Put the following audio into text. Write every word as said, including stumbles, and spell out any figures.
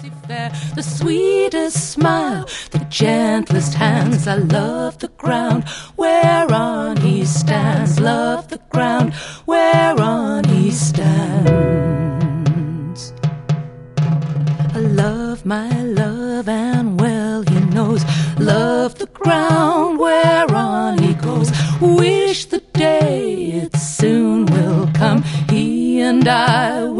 fair, the sweetest smile, the gentlest hands. I love the ground whereon he stands, love the ground whereon he stands. I love my love, and well he knows, love the ground whereon he goes. Wish the day it soon will come, he and I